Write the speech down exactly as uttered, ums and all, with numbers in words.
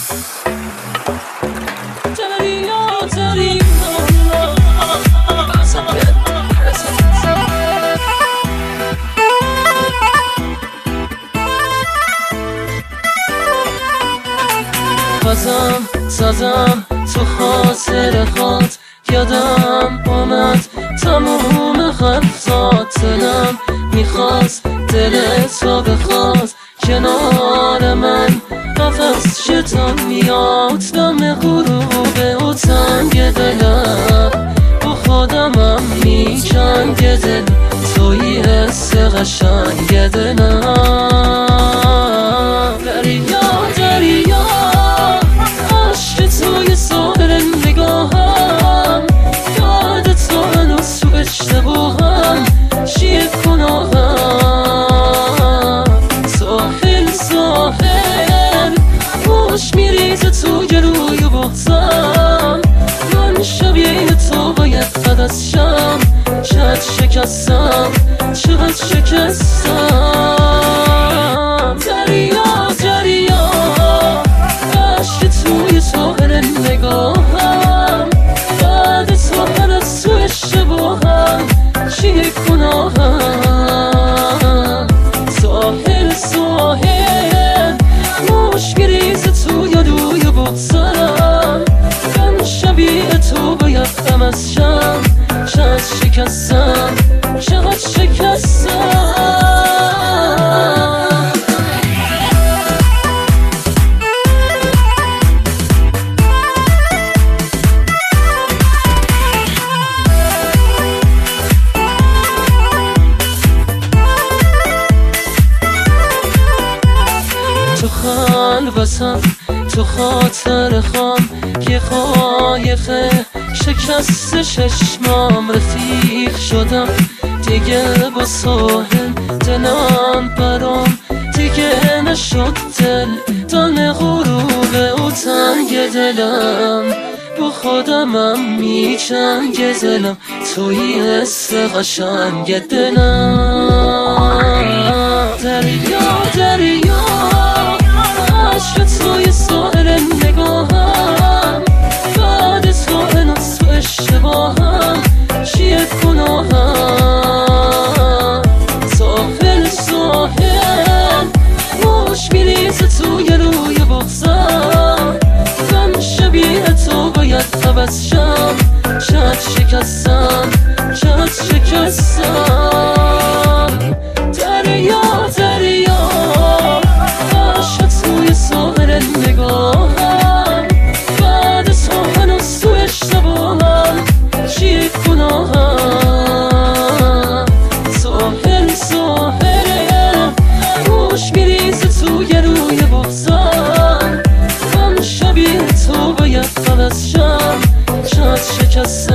بازم سازم تو خاطر خات، یادم آمد تموم خلفات. دلم میخواست دل تو بخواد کنار من، نفس شتان میاد دم غروب و تنگ دلم با خودمم میجنگ دل، توی حس قشنگ دلم. دریا دریا عشق توی ساحل نگاهم، یاد تو هنوز تو اشتباهم، چیه گناهم؟ ساحل ساحل خوش میریزه توی روی بحثم، من شبیه تو باید قدس شم. چقدر شکستم چقدر شکستم. دریا دریا عشق توی ساحل نگاهم، بعد تو هنوز تو اشتباهم، چیه گناهم؟ ساحل ساحل موش گریزه توی روی بغزم، من شبیه تو باید غمز شم. چقدر شکستم چقدر شکستم. تو خلوتم تو خاطر خام که خایفه شکست چشمام، رفیق شدم دیگه با ساحل دلم برام، دیگه نشد دل دم غروبه و تنگ دلم، با خودمم میجنگ دلم، توی حس قشنگ دلم. دریا دریا عشق توی ساحل نگاهم، بعد تو هنوز تو اشتباهم، چیه گناهم؟ ساحل ساحل موش میریزه توی روی بغزم، من شبیه تو باید عوض شم. چقدر شکستم چقدر شکستم. دریا دریا عشق توی ساحل نگاهم، بعد تو هنوز تو اشتباهم، چیه گناهم؟ ساحل ساحل موش میریزه توی روی بغزم، من شبیه تو باید عوض شم. چقدر شکستم